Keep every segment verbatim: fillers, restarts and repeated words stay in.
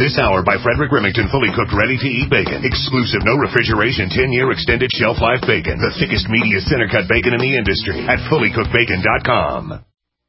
This hour by Frederick Remington, fully cooked, ready-to-eat bacon. Exclusive, no refrigeration, ten-year extended shelf life bacon. The thickest, meatiest, center-cut bacon in the industry at fully cooked bacon dot com.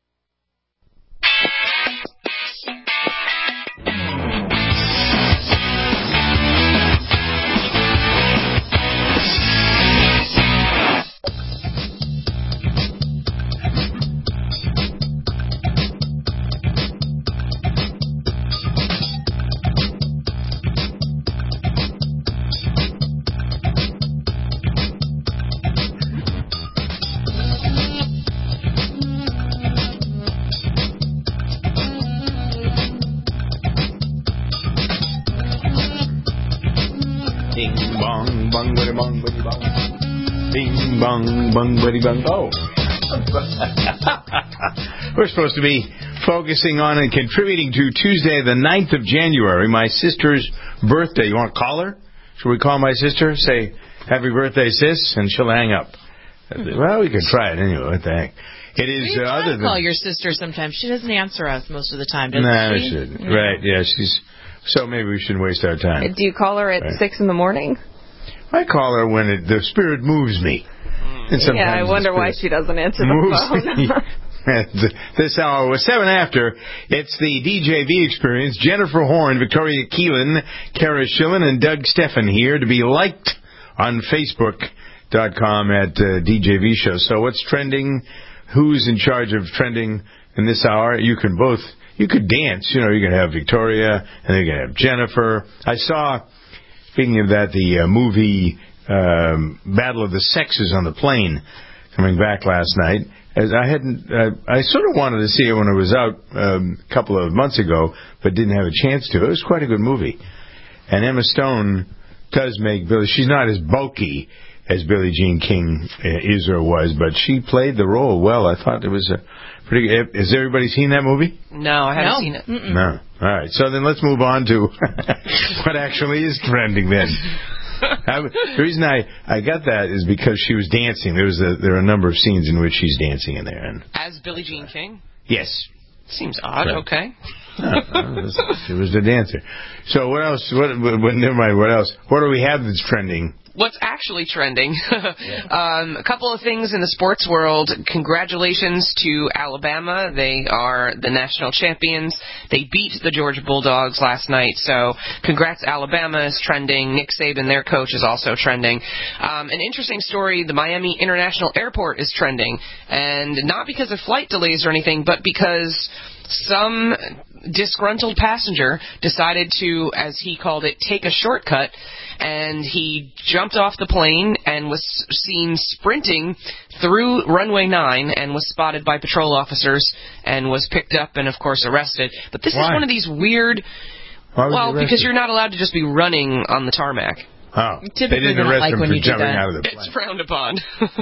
Bung, bung, buddy, bung. Oh. We're supposed to be focusing on and contributing to Tuesday, the ninth of January, my sister's birthday. You want to call her? Should we call my sister? Say, happy birthday, sis, and she'll hang up. Well, we can try it anyway. What the heck? It is we uh, try other to call than... your sister sometimes. She doesn't answer us most of the time, does no, she? she shouldn't. No. Right, yeah, she's... So maybe we shouldn't waste our time. Do you call her at right. six in the morning? I call her when it, the spirit moves me. And yeah, I wonder why she doesn't answer the phone. This hour was seven after. It's the D J V experience. Jennifer Horn, Victoria Keelan, Kara Schillen, and Doug Steffen here to be liked on Facebook dot com at uh, D J V Show. So what's trending? Who's in charge of trending in this hour? You can both. You could dance. You know, you can have Victoria and you can have Jennifer. I saw, speaking of that, the uh, movie um, Battle of the Sexes on the plane coming back last night. As I hadn't, uh, I sort of wanted to see it when it was out um, a couple of months ago, but didn't have a chance to. It was quite a good movie. And Emma Stone does make Billie. She's not as bulky as Billie Jean King is or was, but she played the role well. I thought it was a pretty. Has everybody seen that movie? No, I haven't no. seen it. Mm-mm. No. All right. So then let's move on to what actually is trending then. I, the reason I, I got that is because she was dancing. There was a, there are a number of scenes in which she's dancing in there. And as Billie Jean King? Yes. Seems odd. Right. Okay. no, no, it was, she was the dancer. So what else? What, what? Never mind. What else? What do we have that's trending? What's actually trending? um, a couple of things in the sports world. Congratulations to Alabama. They are the national champions. They beat the Georgia Bulldogs last night. So congrats, Alabama is trending. Nick Saban, their coach, is also trending. Um, an interesting story, the Miami International Airport is trending. And not because of flight delays or anything, but because some disgruntled passenger decided to, as he called it, take a shortcut, and he jumped off the plane and was seen sprinting through runway nine and was spotted by patrol officers and was picked up and, of course, arrested. But this Why? is one of these weird... Well, because you're not allowed to just be running on the tarmac. Oh, Typically they didn't arrest like him when for you do jumping that. out of the plane. It's frowned upon.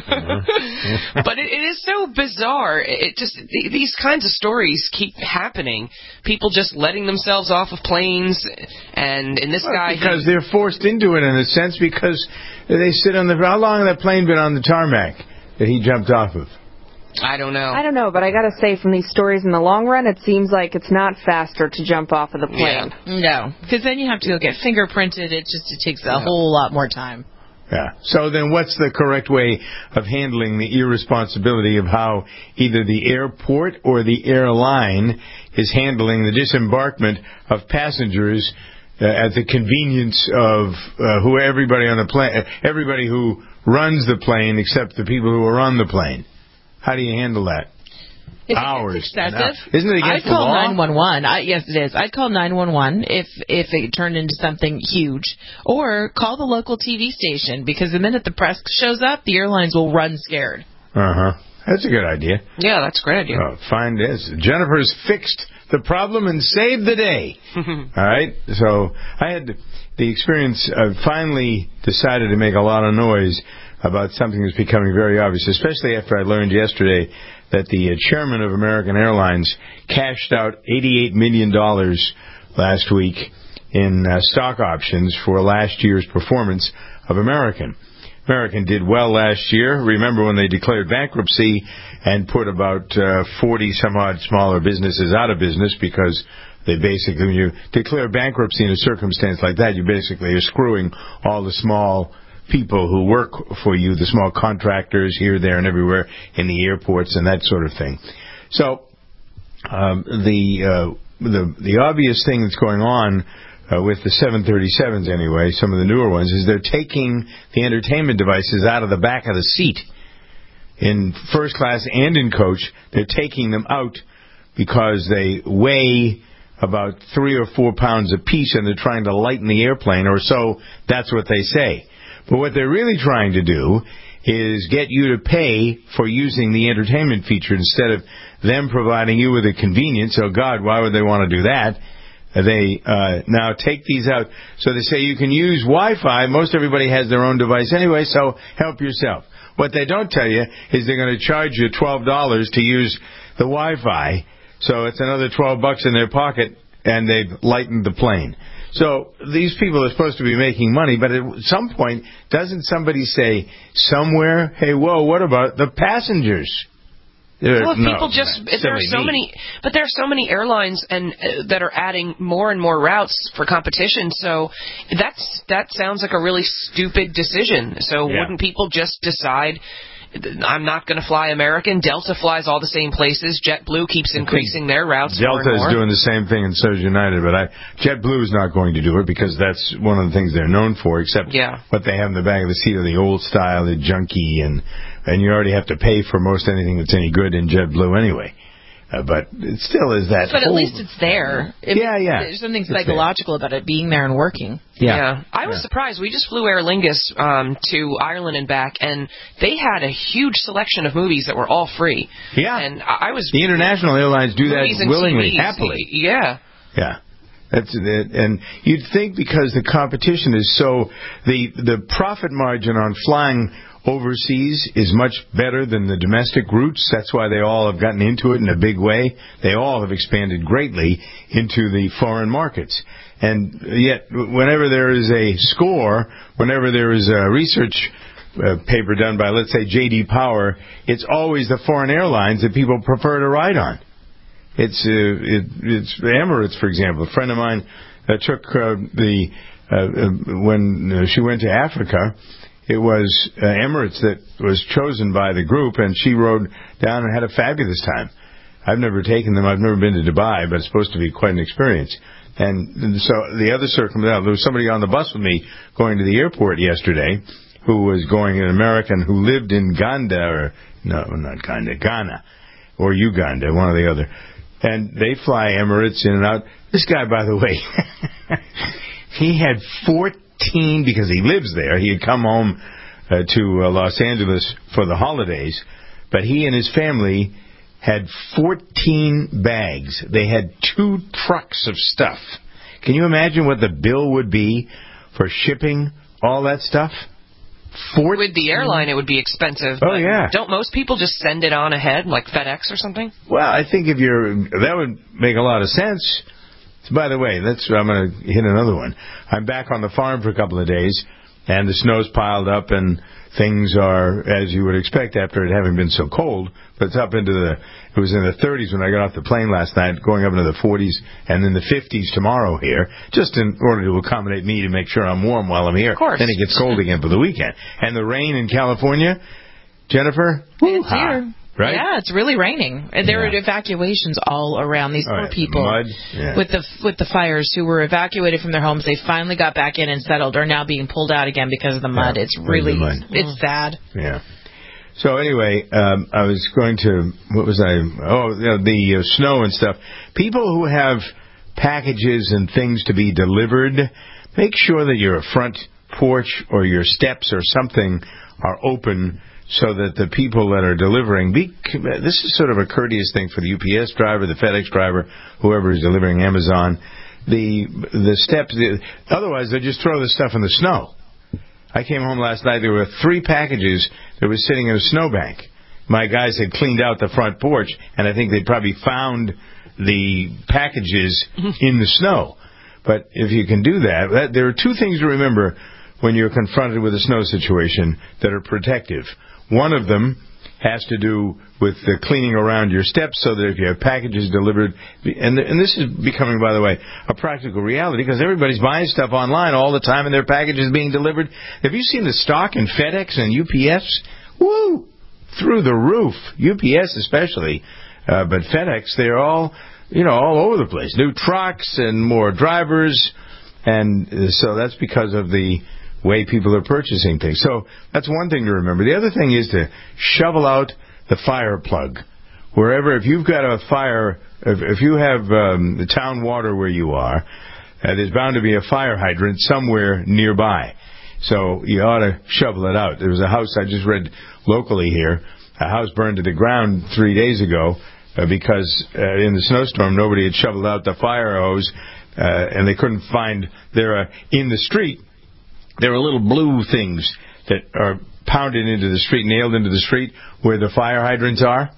uh-huh. But it, it is so bizarre. It just th- these kinds of stories keep happening. People just letting themselves off of planes, and in this well, guy because he, they're forced into it in a sense because they sit on the. How long has that plane been on the tarmac that he jumped off of? I don't know. I don't know, but I got to say, from these stories in the long run, it seems like it's not faster to jump off of the plane. Yeah. No, because then you have to go get fingerprinted. It just it takes a yeah. whole lot more time. Yeah. So then what's the correct way of handling the irresponsibility of how either the airport or the airline is handling the disembarkment of passengers uh, at the convenience of uh, who everybody on the plane, everybody who runs the plane except the people who are on the plane? How do you handle that? If Hours. it's excessive, Isn't it against I'd call the law? nine one one. I, yes, it is. I'd call nine one one if if it turned into something huge. Or call the local T V station, because the minute the press shows up, the airlines will run scared. Uh-huh. That's a good idea. Yeah, that's a great idea. Oh, find this. Jennifer's fixed the problem and saved the day. All right? So I had the experience of finally decided to make a lot of noise about something that's becoming very obvious, especially after I learned yesterday that the uh, chairman of American Airlines cashed out eighty-eight million dollars last week in uh, stock options for last year's performance of American. American did well last year. Remember when they declared bankruptcy and put about uh, forty some odd smaller businesses out of business because They basically, when you declare bankruptcy in a circumstance like that, you basically are screwing all the small people who work for you, the small contractors here, there, and everywhere in the airports and that sort of thing. So um, the, uh, the the obvious thing that's going on uh, with the seven thirty-sevens anyway, some of the newer ones, is they're taking the entertainment devices out of the back of the seat. In first class and in coach, they're taking them out because they weigh about three or four pounds apiece and they're trying to lighten the airplane, or so that's what they say. But what they're really trying to do is get you to pay for using the entertainment feature instead of them providing you with a convenience. Oh, God, why would they want to do that? They uh, now take these out. So they say you can use Wi-Fi. Most everybody has their own device anyway, so help yourself. What they don't tell you is they're going to charge you twelve dollars to use the Wi-Fi. So it's another twelve bucks in their pocket, and they've lightened the plane. So these people are supposed to be making money, but at some point, doesn't somebody say somewhere, hey, whoa, what about the passengers? Well, if no, people just man, if there are so me. many, but there are so many airlines and uh, that are adding more and more routes for competition. So that's that sounds like a really stupid decision. So Yeah. wouldn't people just decide, I'm not going to fly American? Delta flies all the same places. JetBlue keeps increasing their routes. Delta more and more. is doing the same thing, and so is United. But I, JetBlue is not going to do it because that's one of the things they're known for. Except yeah. what they have in the back of the seat are the old style, the junky, and and you already have to pay for most anything that's any good in JetBlue anyway. Uh, but it still is that. But whole, at least it's there. It, yeah, yeah. There's something It's psychological there. about it being there and working. Yeah. yeah. I was Yeah. surprised. We just flew Aer Lingus um, to Ireland and back, and they had a huge selection of movies that were all free. Yeah. And I I was... The international airlines do that movies and willingly, T Vs. happily. Yeah. Yeah. That's it. And you'd think because the competition is so... The, the profit margin on flying overseas is much better than the domestic routes. That's why they all have gotten into it in a big way. They all have expanded greatly into the foreign markets. And yet, whenever there is a score, whenever there is a research uh, paper done by, let's say, J D Power, it's always the foreign airlines that people prefer to ride on. It's uh, it, it's Emirates, for example. A friend of mine uh, took uh, the uh, uh, when uh, she went to Africa. It was uh, Emirates that was chosen by the group, and she rode down and had a fabulous time. I've never taken them. I've never been to Dubai, but it's supposed to be quite an experience. And, and so the other circumstance, there was somebody on the bus with me going to the airport yesterday who was going, an American who lived in Uganda, or, no, not Uganda, Ghana, or Uganda, one or the other. And they fly Emirates in and out. This guy, by the way, he had fourteen, because he lives there. He had come home uh, to uh, Los Angeles for the holidays, but he and his family had fourteen bags. They had two trucks of stuff. Can you imagine what the bill would be for shipping all that stuff? fourteen With the airline, it would be expensive. Oh, but yeah. Don't most people just send it on ahead, like FedEx or something? Well, I think if you're, that would make a lot of sense. By the way, that's, I'm going to hit another one. I'm back on the farm for a couple of days, and the snow's piled up, and things are, as you would expect after it having been so cold, but it's up into the, it was in the thirties when I got off the plane last night, going up into the forties, and then the fifties tomorrow here, just in order to accommodate me to make sure I'm warm while I'm here. Of course. Then it gets cold again for the weekend. And the rain in California, Jennifer? It's Ha. here. Right? Yeah, it's really raining. And there Yeah. were evacuations all around these Oh, poor yeah, people mud. Yeah. with the with the fires who were evacuated from their homes. They finally got back in and settled. Are now being pulled out again because of the mud. Yeah, It's because of really the mud. it's sad. Yeah. So anyway, um, I was going to, what was I, oh, you know, the uh, snow and stuff. People who have packages and things to be delivered, make sure that your front porch or your steps or something are open so that the people that are delivering, be, this is sort of a courteous thing for the U P S driver, the FedEx driver, whoever is delivering Amazon, the the steps, the, otherwise they just throw the stuff in the snow. I came home last night, there were three packages that were sitting in a snowbank. My guys had cleaned out the front porch, and I think they probably found the packages in the snow. But if you can do that, that, there are two things to remember when you're confronted with a snow situation that are protective. One of them has to do with the cleaning around your steps so that if you have packages delivered, and, and this is becoming, by the way, a practical reality because everybody's buying stuff online all the time and their packages being delivered. Have you seen the stock in FedEx and U P S? Woo! Through the roof. U P S especially, uh, but FedEx, they're all, you know, all over the place. New trucks and more drivers, and so that's because of the way people are purchasing things. So that's one thing to remember. The other thing is to shovel out the fire plug. Wherever, if you've got a fire, if, if you have um, the town water where you are, uh, there's bound to be a fire hydrant somewhere nearby. So you ought to shovel it out. There was a house I just read locally here. A house burned to the ground three days ago uh, because uh, in the snowstorm nobody had shoveled out the fire hose, uh, and they couldn't find their uh, in the street. There are little blue things that are pounded into the street, nailed into the street where the fire hydrants are,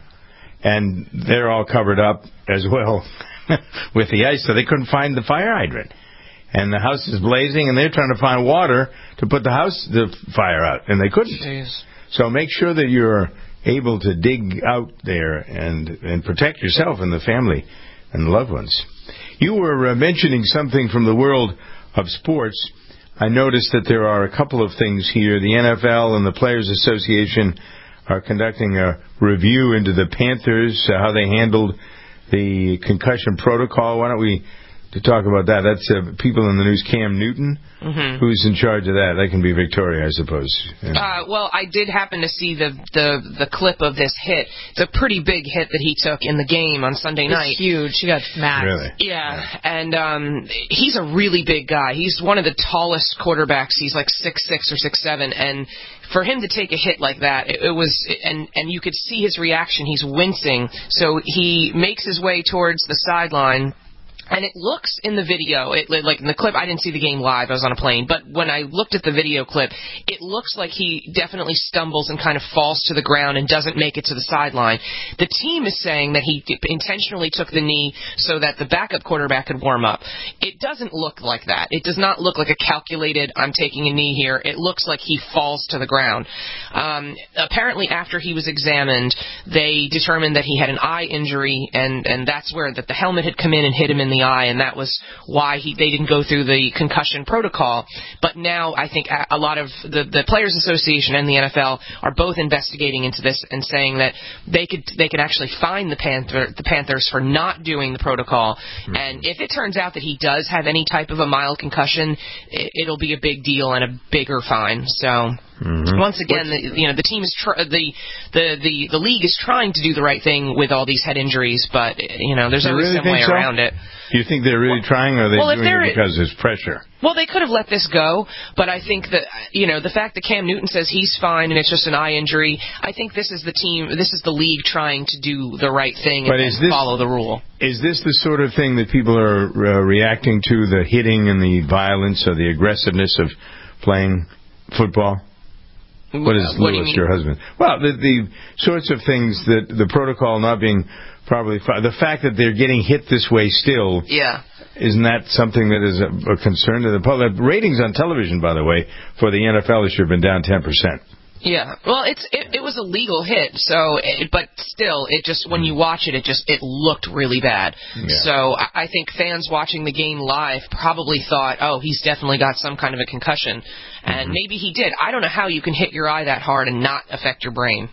and they're all covered up as well with the ice, so they couldn't find the fire hydrant. And the house is blazing, and they're trying to find water to put the house, the fire out, and they couldn't. Jeez. So make sure that you're able to dig out there and, and protect yourself and the family and loved ones. You were uh, mentioning something from the world of sports. I noticed that there are a couple of things here. The N F L and the Players Association are conducting a review into the Panthers, uh, how they handled the concussion protocol. Why don't we to talk about that? That's uh, people in the news. Cam Newton, mm-hmm. Who's in charge of that? That can be Victoria, I suppose. Yeah. Uh, well, I did happen to see the, the the clip of this hit. It's a pretty big hit that he took in the game on Sunday it's night. Huge. He got smacked. Really? Yeah, yeah. and um, he's a really big guy. He's one of the tallest quarterbacks. He's like six six or six seven, and for him to take a hit like that, it, it was, and and you could see his reaction. He's wincing, so he makes his way towards the sideline. And it looks in the video, it, like in the clip, I didn't see the game live, I was on a plane, but when I looked at the video clip, it looks like he definitely stumbles and kind of falls to the ground and doesn't make it to the sideline. The team is saying that he intentionally took the knee so that the backup quarterback could warm up. It doesn't look like that. It does not look like a calculated, I'm taking a knee here. It looks like he falls to the ground. Um, apparently, after he was examined, they determined that he had an eye injury, and, and that's where that the helmet had come in and hit him in the eye, and that was why he they didn't go through the concussion protocol. But now I think a lot of the, the Players Association and the N F L are both investigating into this and saying that they could they could actually fine the Panther the Panthers for not doing the protocol. Mm-hmm. And if it turns out that he does have any type of a mild concussion, it, it'll be a big deal and a bigger fine. So. Mm-hmm. Once again, the, you know the team is tr- the, the the the league is trying to do the right thing with all these head injuries, but you know there's always really some way so? around it. Do you think they're really well, trying, or are they well, doing it because there's pressure? Well, they could have let this go, but I think that you know the fact that Cam Newton says he's fine and it's just an eye injury, I think this is the team, this is the league trying to do the right thing and, and this, follow the rule. Is this the sort of thing that people are uh, reacting to, the hitting and the violence or the aggressiveness of playing football? What is what Lewis, you your husband? Well, the, the sorts of things that the protocol not being properly, the fact that they're getting hit this way still. Yeah. Isn't that something that is a, a concern to the public? Ratings on television, by the way, for the N F L this year have been down ten percent. Yeah, well, it's it, it was a legal hit, so it, but still, it just when you watch it, it just it looked really bad. Yeah. So I, I think fans watching the game live probably thought, oh, he's definitely got some kind of a concussion, and mm-hmm. maybe he did. I don't know how you can hit your eye that hard and not affect your brain.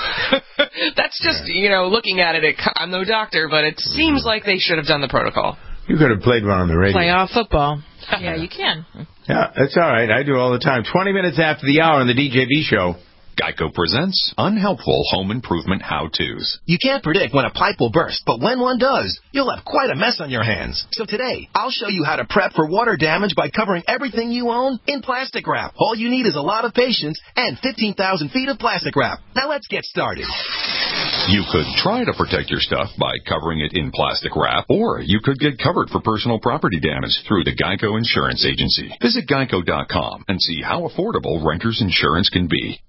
That's just you know looking at it. it I'm no doctor, but it seems like they should have done the protocol. You could have played one on the radio. Playoff football. Yeah, you can. Yeah, that's all right. I do all the time. twenty minutes after the hour on the D J V show. Geico presents unhelpful home improvement how-tos. You can't predict when a pipe will burst, but when one does, you'll have quite a mess on your hands. So today, I'll show you how to prep for water damage by covering everything you own in plastic wrap. All you need is a lot of patience and fifteen thousand feet of plastic wrap. Now let's get started. You could try to protect your stuff by covering it in plastic wrap, or you could get covered for personal property damage through the Geico Insurance Agency. Visit geico dot com and see how affordable renter's insurance can be.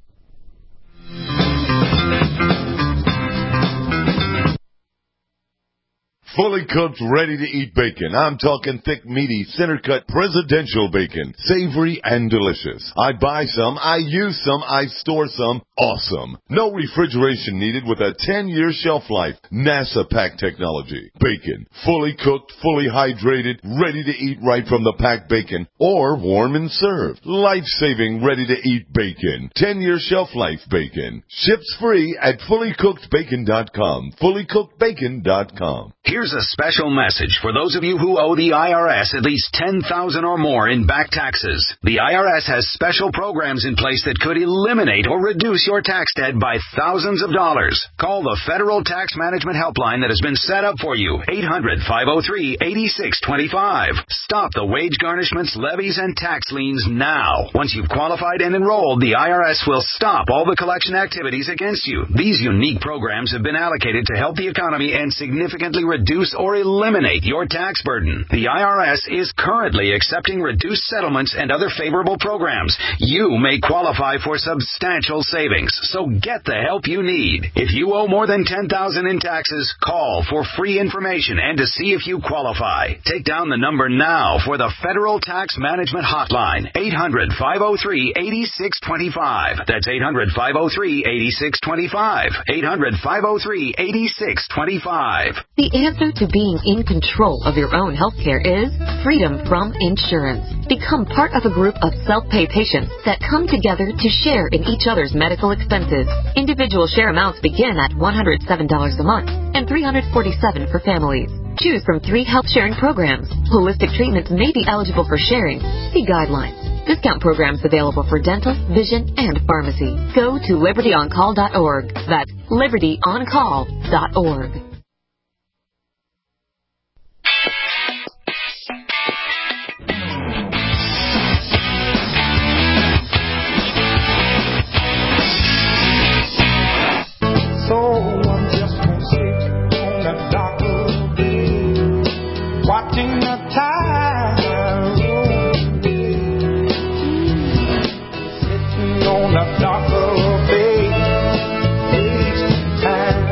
Fully cooked, ready-to-eat bacon. I'm talking thick, meaty, center-cut presidential bacon. Savory and delicious. I buy some, I use some, I store some. Awesome. No refrigeration needed with a ten-year shelf life. NASA pack technology. Bacon. Fully cooked, fully hydrated, ready to eat right from the packed bacon. Or warm and served. Life-saving, ready-to-eat bacon. ten-year shelf life bacon. Ships free at fully cooked bacon dot com. fully cooked bacon dot com. Here's a special message for those of you who owe the I R S at least ten thousand dollars or more in back taxes. The I R S has special programs in place that could eliminate or reduce your tax debt by thousands of dollars. Call the Federal Tax Management Helpline that has been set up for you, eight hundred, five oh three, eight six two five. Stop the wage garnishments, levies, and tax liens now. Once you've qualified and enrolled, the I R S will stop all the collection activities against you. These unique programs have been allocated to help the economy and significantly reduce or eliminate your tax burden. The I R S is currently accepting reduced settlements and other favorable programs. You may qualify for substantial savings, so get the help you need. If you owe more than ten thousand dollars in taxes, call for free information and to see if you qualify. Take down the number now for the Federal Tax Management Hotline, eight hundred, five oh three, eight six two five. That's eight hundred, five oh three, eight six two five. eight hundred, five oh three, eight six two five. The answer to being in control of your own health care is freedom from insurance. Become part of a group of self-pay patients that come together to share in each other's medical expenses. Individual share amounts begin at one hundred seven dollars a month and three hundred forty-seven dollars for families. Choose from three health sharing programs. Holistic treatments may be eligible for sharing. See guidelines. Discount programs available for dental, vision, and pharmacy. Go to liberty on call dot org. That's liberty on call dot org. So I'm just gonna sit on that dock of the bay, watching the tide roll away. Sitting on the dock of the bay, wasting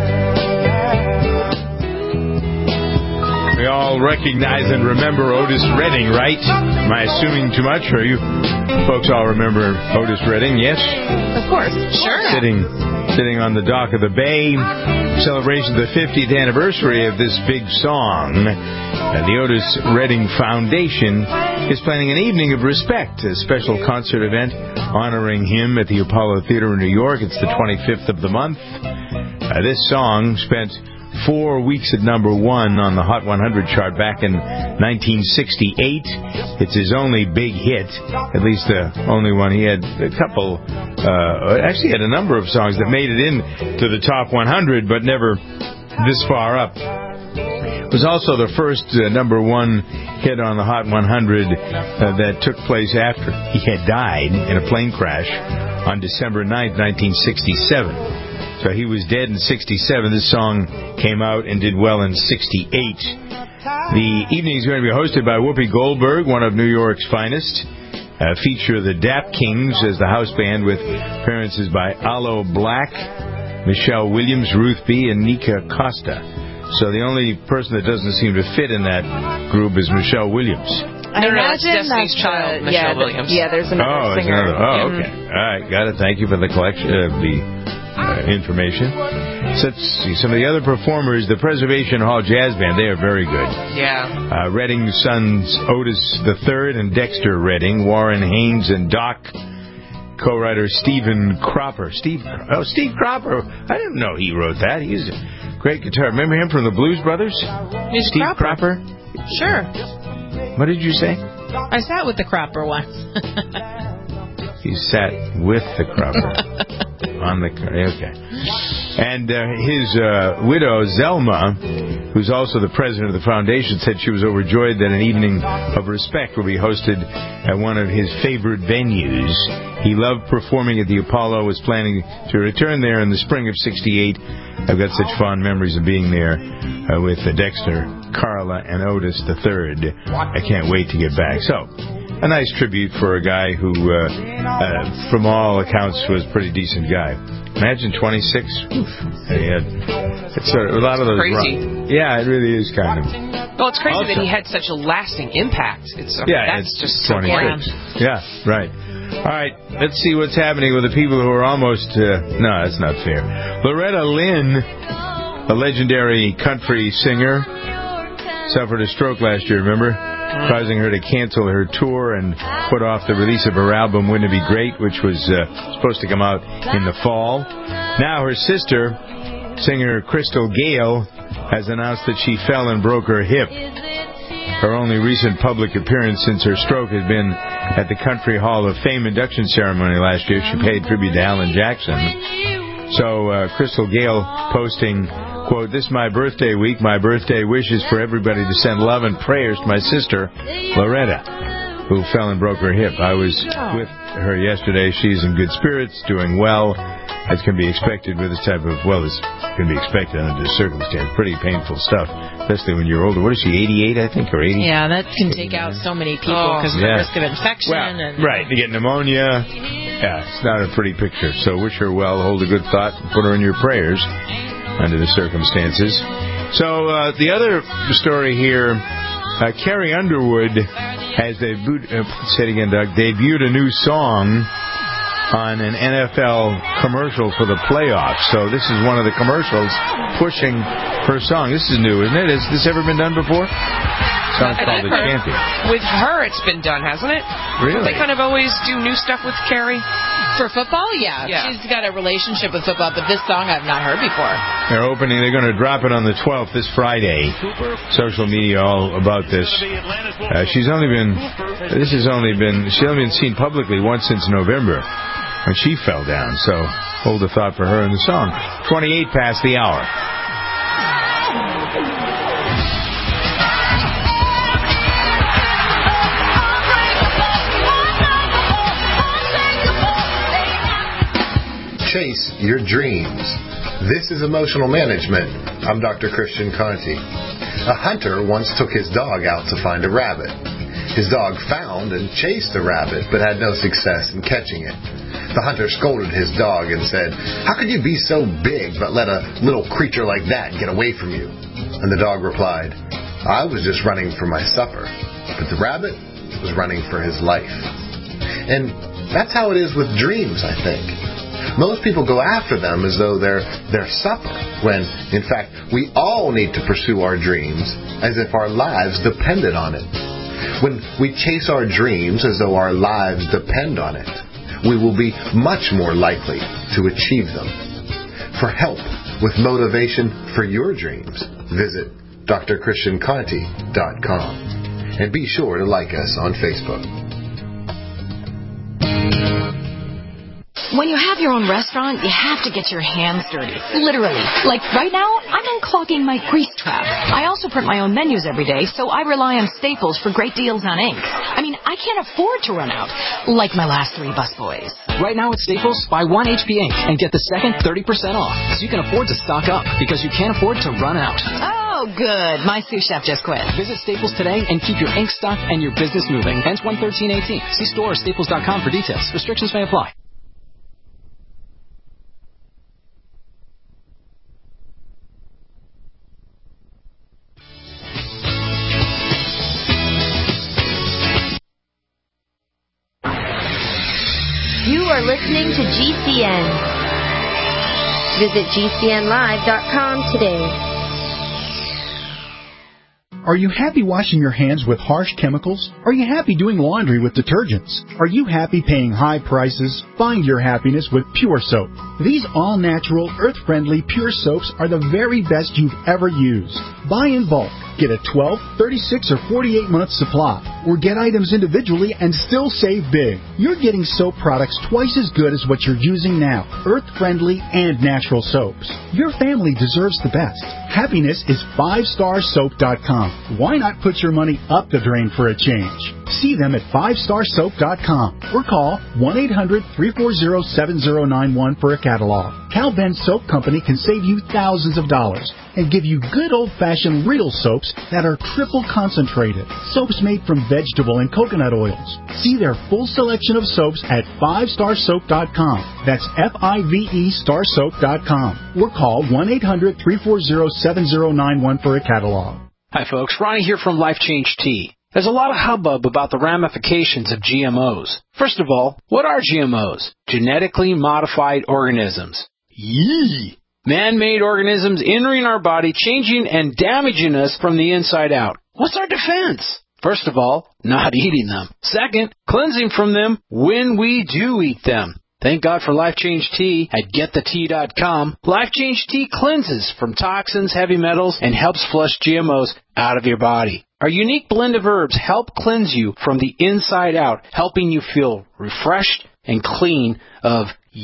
time. We all recognize and remember Otis Redding, right? Am I assuming too much? Or you folks all remember Otis Redding? Yes? Of course. Sure. Sitting... Sitting on the dock of the bay, celebration of the fiftieth anniversary of this big song. Uh, the Otis Redding Foundation is planning an evening of respect, a special concert event honoring him at the Apollo Theater in New York. It's the twenty-fifth of the month. Uh, this song spent four weeks at number one on the Hot one hundred chart back in nineteen sixty-eight. It's his only big hit, at least the only one. He had a couple, uh, actually had a number of songs that made it in to the top one hundred, but never this far up. It was also the first uh, number one hit on the Hot one hundred uh, that took place after he had died in a plane crash on December ninth, nineteen sixty-seven. So he was dead in sixty-seven. This song came out and did well in sixty-eight. The evening is going to be hosted by Whoopi Goldberg, one of New York's finest. Uh, feature the Dap Kings as the house band with appearances by Aloe Black, Michelle Williams, Ruth B., and Nika Costa. So the only person that doesn't seem to fit in that group is Michelle Williams. I no, no, it's Destiny's that's Child, the, Michelle yeah, Williams. The, yeah, there's another oh, singer. Another, oh, yeah. okay. All right, got it. Thank you for the collection of uh, the uh, information. So let's see. Some of the other performers, the Preservation Hall Jazz Band, they are very good. Yeah. Uh, Redding's sons Otis the Third and Dexter Redding, Warren Haynes and Doc, co-writer Stephen Cropper. Steve, oh, Steve Cropper. I didn't know he wrote that. He's a great guitar. Remember him from the Blues Brothers? Who's Steve Cropper? Cropper? Sure. What did you say? I sat with the Cropper once. He sat with the Cropper on the okay. And uh, his uh, widow Zelma, who's also the president of the foundation, said she was overjoyed that an evening of respect will be hosted at one of his favorite venues. He loved performing at the Apollo, was planning to return there in the spring of sixty-eight. I've got such fond memories of being there uh, with uh, Dexter, Carla, and Otis the Third. I can't wait to get back. So, a nice tribute for a guy who, uh, uh, from all accounts, was a pretty decent guy. Imagine twenty-six. Oof. He had, it's a, a lot of those. Crazy. Run. Yeah, it really is kind of. Well, it's crazy also, that he had such a lasting impact. It's yeah, that's it's just so twenty-six. great. Yeah, right. All right, let's see what's happening with the people who are almost. Uh, no, that's not fair. Loretta Lynn, a legendary country singer, suffered a stroke last year. Remember? Causing her to cancel her tour and put off the release of her album Wouldn't It Be Great, which was uh, supposed to come out in the fall. Now her sister, singer Crystal Gale, has announced that she fell and broke her hip. Her only recent public appearance since her stroke has been at the Country Hall of Fame induction ceremony last year. She paid tribute to Alan Jackson. So uh, Crystal Gale posting, quote, "This is my birthday week. My birthday wish is for everybody to send love and prayers to my sister, Loretta, who fell and broke her hip. I was with her yesterday. She's in good spirits, doing well, as can be expected with this type of, well, as can be expected under the circumstance. Pretty painful stuff, especially when you're older. What is she, eighty-eight, I think, or eighty? Yeah, that can take out so many people because of yeah. the risk of infection. Well, and right, you get pneumonia. Yeah, it's not a pretty picture. So wish her well, hold a good thought, and put her in your prayers under the circumstances. So uh, the other story here, uh, Carrie Underwood has debuted, uh, say it again, Doug, debuted a new song on an N F L commercial for the playoffs. So this is one of the commercials pushing her song. This is new, isn't it? Has this ever been done before? Song's called The Champion. With her, it's been done, hasn't it? Really? They kind of always do new stuff with Carrie. For football, yeah. yeah. She's got a relationship with football, but this song I've not heard before. They're opening, they're going to drop it on the twelfth, this Friday. Social media all about this. Uh, she's only been, this has only been, she's only been seen publicly once since November, when she fell down. So, hold a thought for her in the song. twenty-eight past the hour. Chase your dreams. This is Emotional Management. I'm Doctor Christian Conti. A hunter once took his dog out to find a rabbit. His dog found and chased the rabbit, but had no success in catching it. The hunter scolded his dog and said, "How could you be so big but let a little creature like that get away from you?" And the dog replied, "I was just running for my supper, but the rabbit was running for his life." And that's how it is with dreams, I think. Most people go after them as though they're their supper, when, in fact, we all need to pursue our dreams as if our lives depended on it. When we chase our dreams as though our lives depend on it, we will be much more likely to achieve them. For help with motivation for your dreams, visit D R Christian Conti dot com. And be sure to like us on Facebook. When you have your own restaurant, you have to get your hands dirty. Literally. Like right now, I'm unclogging my grease trap. I also print my own menus every day, so I rely on Staples for great deals on ink. I mean, I can't afford to run out, like my last three busboys. Right now at Staples, buy one H P ink and get the second thirty percent off, so you can afford to stock up, because you can't afford to run out. Oh, good. My sous chef just quit. Visit Staples today and keep your ink stock and your business moving. Ends one thirteen eighteen. See store or staples dot com for details. Restrictions may apply. You are listening to G C N. Visit G C N live dot com today. Are you happy washing your hands with harsh chemicals? Are you happy doing laundry with detergents? Are you happy paying high prices? Find your happiness with Pure Soap. These all-natural, earth-friendly Pure Soaps are the very best you've ever used. Buy in bulk. Get a twelve, thirty-six, or forty-eight month supply. Or get items individually and still save big. You're getting soap products twice as good as what you're using now. Earth-friendly and natural soaps. Your family deserves the best. Happiness is five star soap dot com. Why not put your money up the drain for a change? See them at five star soap dot com or call one eight hundred, three four zero, seven zero nine one for a catalog. Cal Ben Soap Company can save you thousands of dollars and give you good old-fashioned real soaps that are triple concentrated. Soaps made from vegetable and coconut oils. See their full selection of soaps at five star soap dot com. That's F I V E star soap dot com. Or call one eight hundred, three four zero, seven zero nine one for a catalog. Hi, folks. Ronnie here from Life Change Tea. There's a lot of hubbub about the ramifications of G M Os. First of all, what are G M Os? Genetically modified organisms. Yee! Man-made organisms entering our body, changing and damaging us from the inside out. What's our defense? First of all, not eating them. Second, cleansing from them when we do eat them. Thank God for Life Change Tea at get the tea dot com. Life Change Tea cleanses from toxins, heavy metals, and helps flush G M Os out of your body. Our unique blend of herbs help cleanse you from the inside out, helping you feel refreshed and clean of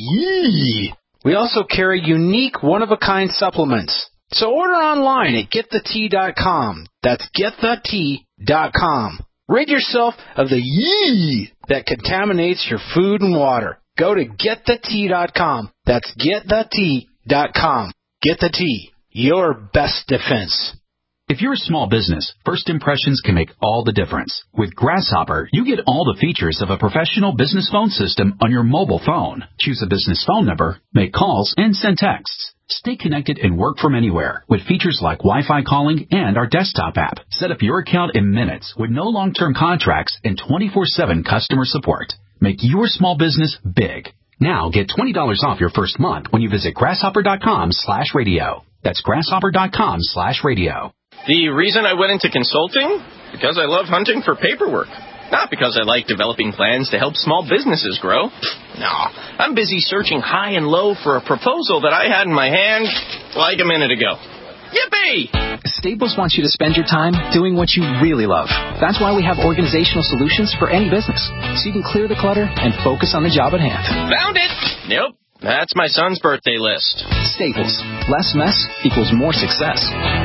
yee. We also carry unique one-of-a-kind supplements. So order online at get the tea dot com. That's get the tea dot com. Rid yourself of the yee that contaminates your food and water. Go to get the tea dot com. That's get the tea dot com. Get the Tea, your best defense. If you're a small business, first impressions can make all the difference. With Grasshopper, you get all the features of a professional business phone system on your mobile phone. Choose a business phone number, make calls, and send texts. Stay connected and work from anywhere with features like Wi-Fi calling and our desktop app. Set up your account in minutes with no long-term contracts and twenty-four seven customer support. Make your small business big. Now get twenty dollars off your first month when you visit grasshopper dot com slash radio. That's grasshopper dot com slash radio. The reason I went into consulting? Because I love hunting for paperwork. Not because I like developing plans to help small businesses grow. No, I'm busy searching high and low for a proposal that I had in my hand like a minute ago. Yippee! Staples wants you to spend your time doing what you really love. That's why we have organizational solutions for any business, so you can clear the clutter and focus on the job at hand. Found it! Nope, that's my son's birthday list. Staples. Less mess equals more success.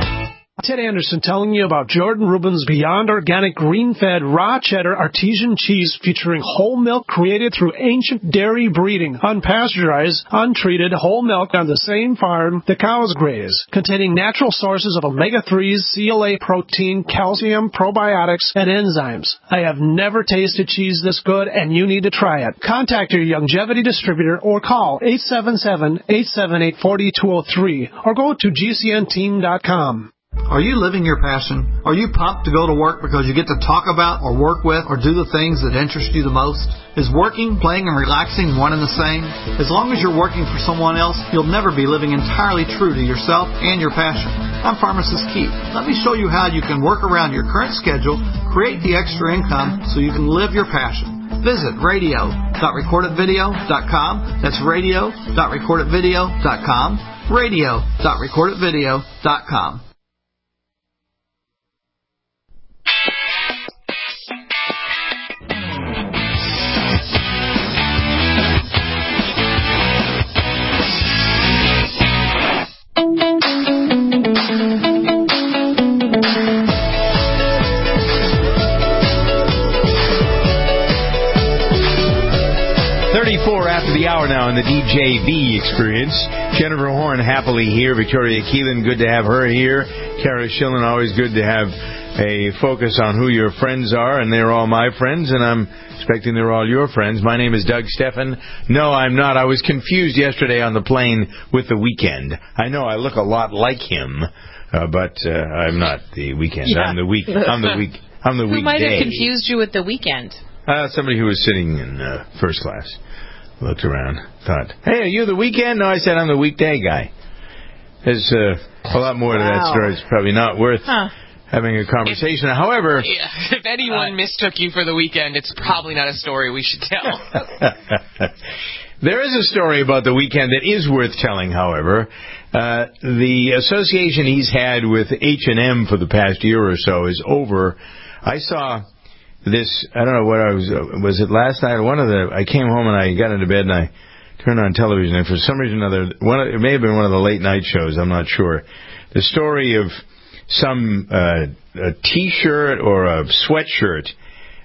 Ted Anderson telling you about Jordan Rubin's Beyond Organic Green-Fed Raw Cheddar Artesian Cheese featuring whole milk created through ancient dairy breeding, unpasteurized, untreated whole milk on the same farm the cows graze, containing natural sources of omega threes, C L A protein, calcium, probiotics, and enzymes. I have never tasted cheese this good, and you need to try it. Contact your Longevity distributor or call eight seven seven, eight seven eight, four two zero three or go to G C N team dot com. Are you living your passion? Are you pumped to go to work because you get to talk about or work with or do the things that interest you the most? Is working, playing, and relaxing one and the same? As long as you're working for someone else, you'll never be living entirely true to yourself and your passion. I'm Pharmacist Keith. Let me show you how you can work around your current schedule, create the extra income so you can live your passion. Visit radio dot record it video dot com. That's radio dot record it video dot com. radio dot record it video dot com. thirty-four after the hour now in the D J V experience. Jennifer Horn happily here. Victoria Keelan, good to have her here. Kara Schillen, always good to have a focus on who your friends are, and they're all my friends, and I'm expecting they're all your friends. My name is Doug Steffen. No, I'm not. I was confused yesterday on the plane with The Weeknd. I know I look a lot like him, uh, but uh, I'm not The Weeknd. Yeah. I'm the week. I'm the week. I'm the Who weekday. might have confused you with The Weeknd? Uh, somebody who was sitting in uh, first class looked around, thought, "Hey, are you The Weeknd?" No, I said I'm the weekday guy. There's uh, a lot more to that Wow. story. It's probably not worth Huh. having a conversation. However, Yeah, if anyone mistook you for The Weeknd, it's probably not a story we should tell. there is a story about The Weeknd that is worth telling, however. Uh, the association he's had with H and M for the past year or so is over. I saw this, I don't know what I was, was it last night? One of the, I came home and I got into bed and I turned on television, and for some reason or other, one of, it may have been one of the late night shows, I'm not sure. The story of some uh, a T-shirt or a sweatshirt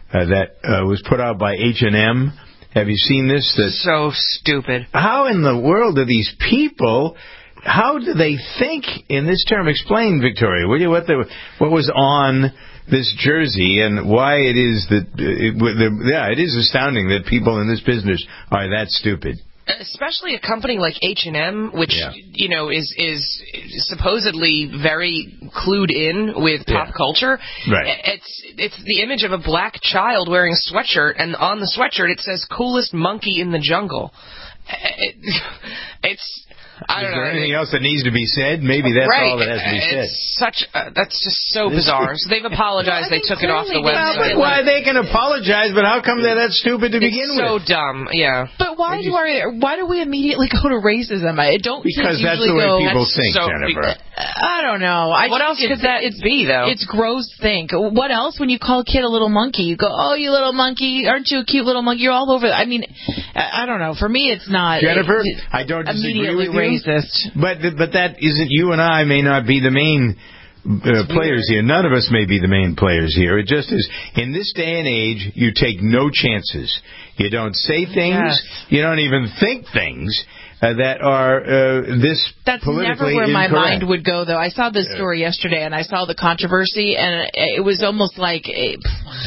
uh, that uh, was put out by H and M. Have you seen this? That so stupid. How in the world do these people? How do they think in this term? Explain, Victoria, will you, what the what was on this jersey and why it is that it, the, yeah, it is astounding that people in this business are that stupid. Especially a company like H and M, which yeah. you know is is supposedly very clued in with pop yeah. culture. Right. It's it's the image of a black child wearing a sweatshirt, and on the sweatshirt it says "coolest monkey in the jungle." It, it's I don't Is there know. anything else that needs to be said? Maybe that's right. all that has to be said. It's such a, that's just so bizarre. So they've apologized. They took it off the website. Well, but why they can apologize? But how come they're that stupid to it's begin so with? So dumb. Yeah. But why do our, why do we immediately go to racism? I don't because that's the way go, people think, so, Jennifer. I don't know. I what else could that it's, be though? It's gross. Think. What else? When you call a kid a little monkey, you go, "Oh, you little monkey! Aren't you a cute little monkey?" You're all over. I mean, I don't know. For me, it's not. Jennifer, it, I don't disagree immediately with you. Racist. But but that isn't. You and I may not be the main uh, players here. None of us may be the main players here. It just is. In this day and age, you take no chances. You don't say things. Yes. You don't even think things uh, that are uh, this That's politically never where my incorrect. mind would go, though. I saw this story yesterday, and I saw the controversy, and it was almost like, a,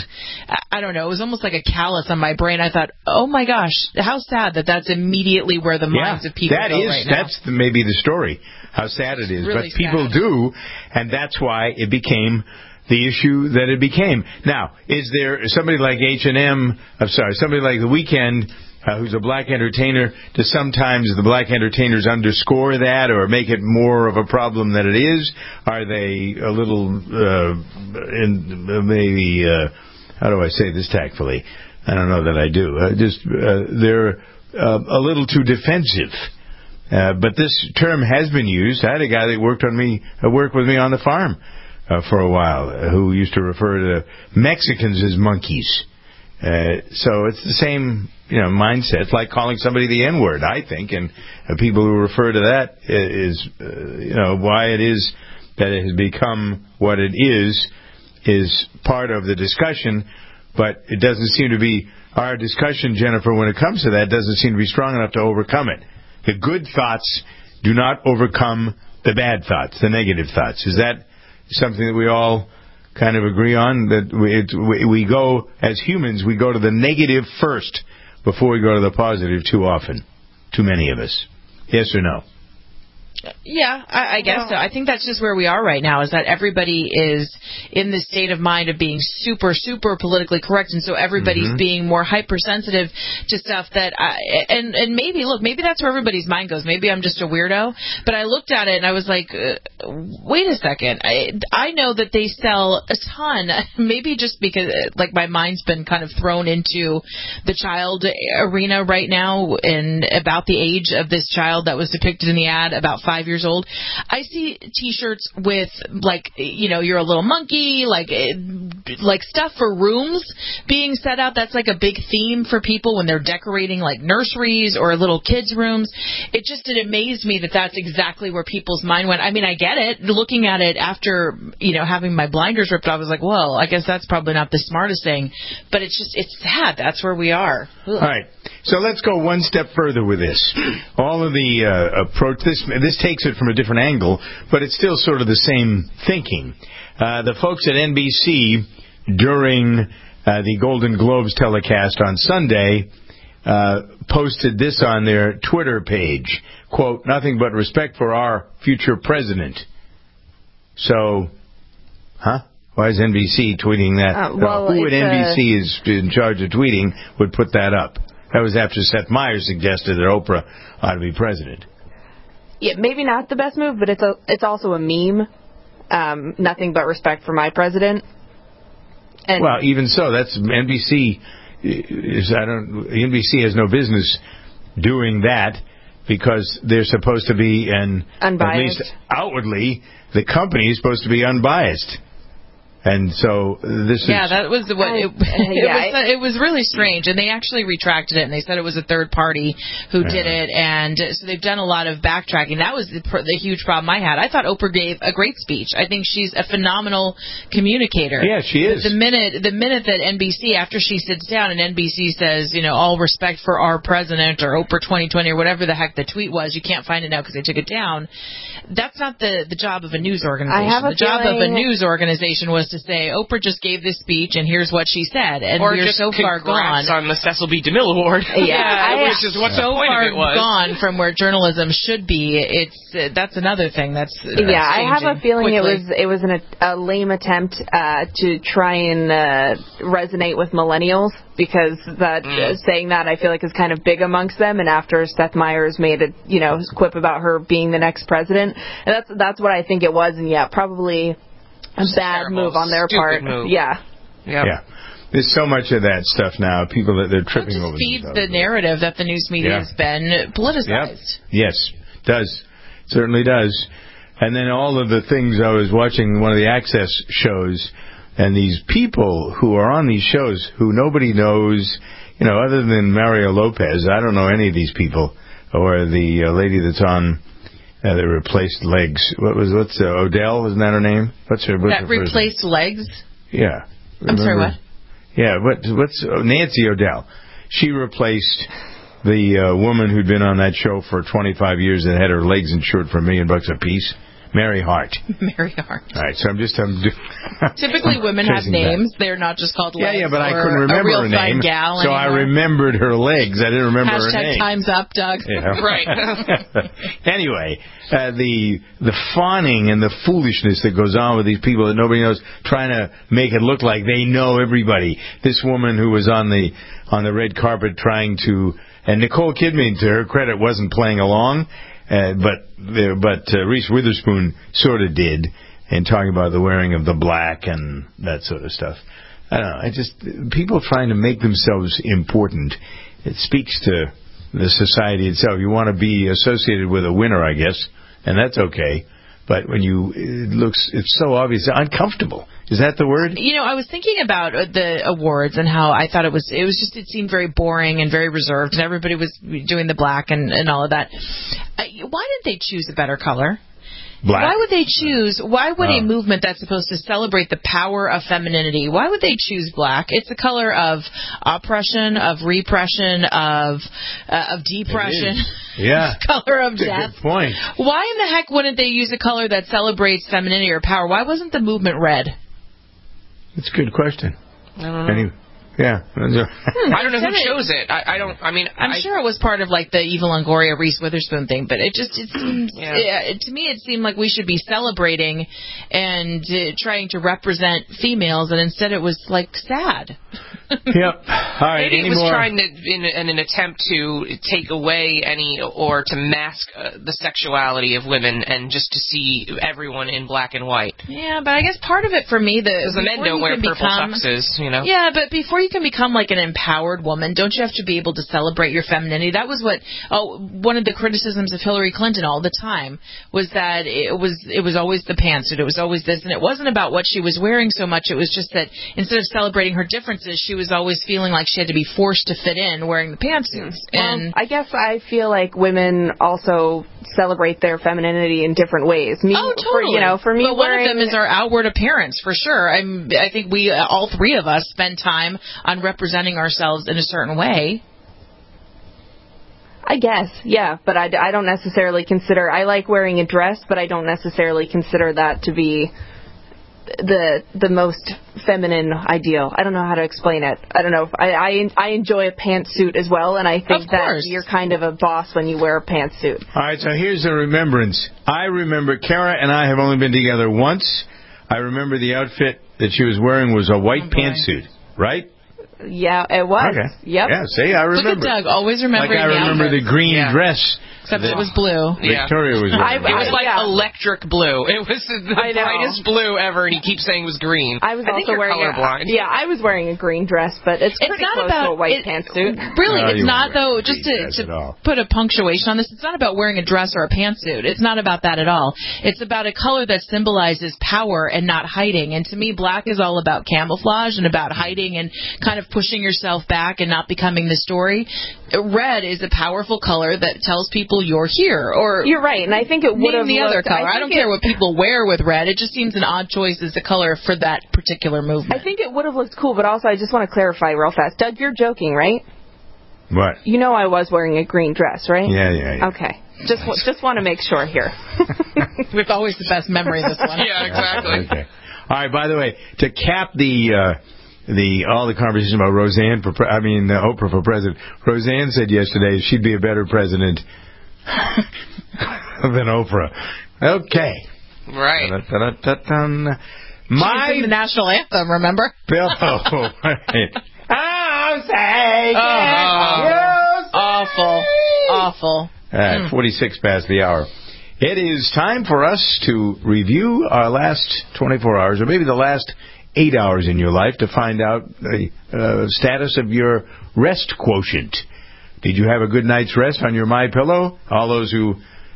I don't know, it was almost like a callus on my brain. I thought, oh my gosh, how sad that that's immediately where the minds yeah, of people that go is, right now. That's the, maybe the story, how sad it is. Really but people sad. do, and that's why it became the issue that it became. Now, is there somebody like H and M, I'm sorry, somebody like The Weeknd, uh, who's a black entertainer, does sometimes the black entertainers underscore that or make it more of a problem than it is? Are they a little, uh, in, maybe, uh, how do I say this tactfully? I don't know that I do. Uh, just, uh, they're uh, a little too defensive. Uh, but this term has been used. I had a guy that worked on me, uh, worked with me on the farm uh, for a while, uh, who used to refer to Mexicans as monkeys. Uh, so it's the same, you know, mindset. It's like calling somebody the N-word, I think, and uh, people who refer to that is, uh, you know, why it is that it has become what it is, is part of the discussion, but it doesn't seem to be, our discussion, Jennifer, when it comes to that, doesn't seem to be strong enough to overcome it. The good thoughts do not overcome the bad thoughts, the negative thoughts. Is that something that we all kind of agree on? That we, it, we, we go, as humans, we go to the negative first before we go to the positive too often. Too many of us. Yes or no? Yeah, I, I guess so. I think that's just where we are right now, is that everybody is in the state of mind of being super, super politically correct, and so everybody's Mm-hmm. being more hypersensitive to stuff that, I, and and maybe, look, maybe that's where everybody's mind goes. Maybe I'm just a weirdo, but I looked at it and I was like, uh, wait a second. I, I know that they sell a ton, maybe just because, like, my mind's been kind of thrown into the child arena right now, and about the age of this child that was depicted in the ad, about five years old. I see T-shirts with, like, you know, you're a little monkey, like, like stuff for rooms being set out. That's like a big theme for people when they're decorating, like, nurseries or little kids' rooms. It just, it amazed me that that's exactly where people's mind went. I mean, I get it. Looking at it after, you know, having my blinders ripped, I was like, well, I guess that's probably not the smartest thing. But it's just, it's sad. That's where we are. Ugh. All right. So let's go one step further with this. All of the uh, approach, this this takes it from a different angle, but it's still sort of the same thinking. Uh, the folks at N B C during uh, the Golden Globes telecast on Sunday uh, posted this on their Twitter page. Quote, "Nothing but respect for our future president." So, huh? Why is N B C tweeting that? Uh, well, uh, who at it's, N B C is in charge of tweeting would put that up? That was after Seth Meyers suggested that Oprah ought to be president. Yeah, maybe not the best move, but it's a it's also a meme. Um, nothing but respect for my president. And well, even so, that's N B C. Is I don't. N B C has no business doing that because they're supposed to be, and unbiased. at least outwardly, the company is supposed to be unbiased. Uh, And so this yeah, is... that was what it, it, yeah, was, it was really strange, and they actually retracted it, and they said it was a third party who did it, and so they've done a lot of backtracking. That was the, the huge problem I had. I thought Oprah gave a great speech. I think she's a phenomenal communicator. Yeah, she is. The minute the minute that N B C, after she sits down and N B C says, you know, all respect for our president or Oprah twenty twenty or whatever the heck the tweet was, you can't find it now because they took it down. That's not the the job of a news organization. I have a the job feeling... of a news organization was to say, Oprah just gave this speech, and here's what she said. And or we're just so far gone. on the Cecil B. DeMille Award. Yeah, yeah I, which is what so the point far of it was. gone from where journalism should be. It's uh, that's another thing. That's, that's yeah. I have a feeling quickly. it was it was an, a lame attempt uh, to try and uh, resonate with millennials, because that Mm. uh, saying that I feel like is kind of big amongst them. And after Seth Meyers made a you know quip about her being the next president, and that's that's what I think it was. And yeah, probably. A bad terrible, move on their part. Move. Yeah. Yep. Yeah. There's so much of that stuff now. People that they're tripping just over. feeds themselves. the narrative that the news media Yeah. has been politicized. Yep. Yes, does. Certainly does. And then all of the things I was watching, one of the Access shows, and these people who are on these shows who nobody knows, you know, other than Mario Lopez. I don't know any of these people, or the uh, lady that's on. Uh, they replaced legs. What was what's uh, Odell? Isn't that her name? What's her? What's That her replaced legs. Yeah. I'm sorry. Remember? What? Yeah. What? What's oh, Nancy Odell? She replaced the uh, woman who'd been on that show for twenty-five years and had her legs insured for a million bucks a piece. Mary Hart. Mary Hart. All right, so I'm just I'm do- Typically, I'm women have tracing names. that. They're not just called Yeah, legs. yeah, but I or couldn't remember a real her name, fine gal so anymore. I remembered her legs. I didn't remember Hashtag her name. time's up, Doug. Yeah. Right. Anyway, uh, the the fawning and the foolishness that goes on with these people that nobody knows, trying to make it look like they know everybody. This woman who was on the on the red carpet trying to, and Nicole Kidman, to her credit, wasn't playing along, uh, but uh, but uh, Reese Witherspoon sort of did, and talking about the wearing of the black and that sort of stuff. I don't know. I just people trying to make themselves important. It speaks to the society itself. You want to be associated with a winner, I guess, and that's okay. But when you, it looks, it's so obvious, uncomfortable. Is that the word? You know, I was thinking about the awards and how I thought it was, it was just, it seemed very boring and very reserved, and everybody was doing the black and, and all of that. Uh, why didn't they choose a better color? Black. Why would they choose, why would Oh. a movement that's supposed to celebrate the power of femininity, why would they choose black? It's the color of oppression, of repression, of uh, of depression. Yeah. It's the color of That's a death. good point. Why in the heck wouldn't they use a color that celebrates femininity or power? Why wasn't the movement red? That's a good question. I don't know. Any, yeah. Hmm, I don't know who it- chose it. I, I don't. I mean, I'm I, sure it was part of like the Eva Longoria Reese Witherspoon thing, but it just it seems Yeah. yeah, it, to me it seemed like we should be celebrating and uh, trying to represent females, and instead it was like sad. Yep. All right. Maybe any it was more? trying to, in, in an attempt to take away any or to mask uh, the sexuality of women, and just to see everyone in black and white. Yeah, but I guess part of it for me, the Because the men before don't you wear can purple become- tuxes, you know. Yeah, but before you can become like an empowered woman, don't you have to be able to celebrate your femininity? That was what oh, one of the criticisms of Hillary Clinton all the time was that it was it was always the pantsuit, it was always this, and it wasn't about what she was wearing so much. It was just that instead of celebrating her differences, she was always feeling like she had to be forced to fit in wearing the pantsuits. And Well, I guess I feel like women also celebrate their femininity in different ways. Me, oh, for, totally. you know, for me, but one wearing, of them is our outward appearance, for sure. I'm, I think we, uh, all three of us, spend time on representing ourselves in a certain way. I guess, yeah, but I, I don't necessarily consider. I like wearing a dress, but I don't necessarily consider that to be the the most feminine ideal. I don't know how to explain it. I don't know. I I, I enjoy a pantsuit as well, and I think Of that course. you're kind of a boss when you wear a pantsuit. All right, so here's a remembrance. I remember Kara and I have only been together once. I remember the outfit that she was wearing was a white Oh, boy. pantsuit, right? Yeah, it was. Okay. Yep. Yeah, see, I remember. Look at Doug, always remembering Like I the remember outfits. the green Yeah. dress. Except it was blue. Victoria was wearing. It was like yeah. electric blue. It was the I know. brightest blue ever, and he keeps saying it was green. I was I also think you're wearing colorblind. a yeah. I was wearing a green dress, but it's, It's pretty not close about to a white it- pantsuit. Really, No, it's you not weren't though. wearing Just a to, green dress at all. to put a punctuation on this, it's not about wearing a dress or a pantsuit. It's not about that at all. It's about a color that symbolizes power and not hiding. And to me, black is all about camouflage and about hiding and kind of pushing yourself back and not becoming the story. Red is a powerful color that tells people you're here. Or You're right, and I think it would name have the other looked, color. I, I, don't think care it, what people wear with red. It just seems an odd choice as the color for that particular movement. I think it would have looked cool, but also I just want to clarify real fast. Doug, you're joking, right? What? You know I was wearing a green dress, right? Yeah, yeah, yeah. Okay. Just w- just want to make sure here. We've always the best memory of this one. Yeah, exactly. Okay. All right. By the way, to cap the uh, the all the conversation about Roseanne for pre- I mean uh, Oprah for president, Roseanne said yesterday she'd be a better president than Oprah. Okay. Right. Dun-dun-dun-dun-dun. She My sang the national anthem, remember? pillow. Right. I'm saying Uh-huh. Awful. Awful. At Mm. forty-six past the hour. It is time for us to review our last twenty-four hours, or maybe the last eight hours in your life, to find out the uh, status of your rest quotient. Did you have a good night's rest on your MyPillow? All those who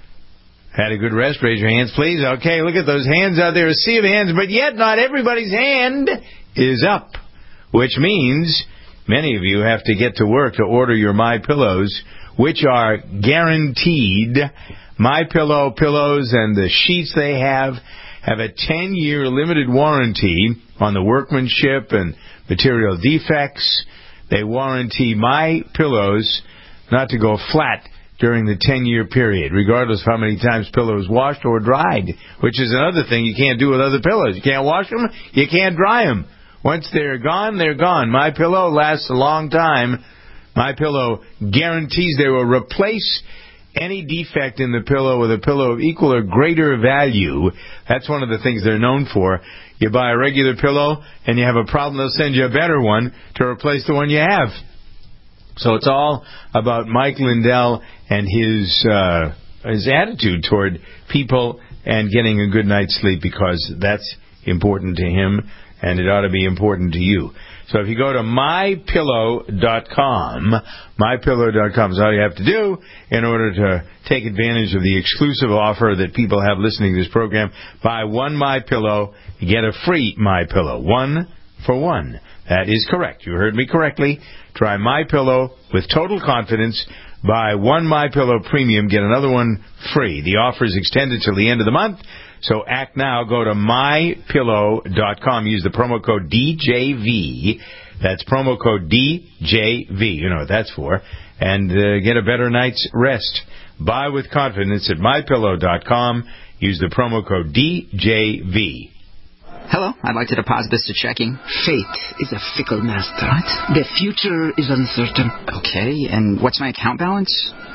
had a good rest, raise your hands, please. Okay, look at those hands out there, a sea of hands, but yet not everybody's hand is up, which means many of you have to get to work to order your MyPillows, which are guaranteed. MyPillow pillows and the sheets they have have a ten-year limited warranty on the workmanship and material defects. They warranty MyPillows not to go flat during the ten-year period, regardless of how many times pillows washed or dried, which is another thing you can't do with other pillows. You can't wash them, you can't dry them. Once they're gone, they're gone. MyPillow lasts a long time. MyPillow guarantees they will replace any defect in the pillow with a pillow of equal or greater value. That's one of the things they're known for. You buy a regular pillow and you have a problem, they'll send you a better one to replace the one you have. So it's all about Mike Lindell and his uh, his attitude toward people and getting a good night's sleep, because that's important to him and it ought to be important to you. So if you go to my pillow dot com, my pillow dot com is all you have to do in order to take advantage of the exclusive offer that people have listening to this program. Buy one MyPillow, you get a free MyPillow. One for one. That is correct. You heard me correctly. Try MyPillow with total confidence. Buy one MyPillow premium, get another one free. The offer is extended till the end of the month. So act now. Go to my pillow dot com. Use the promo code D J V. That's promo code D J V. You know what that's for. And uh, get a better night's rest. Buy with confidence at my pillow dot com. Use the promo code D J V. Hello, I'd like to deposit this to checking. Fate is a fickle master. What? The future is uncertain. Okay, and what's my account balance?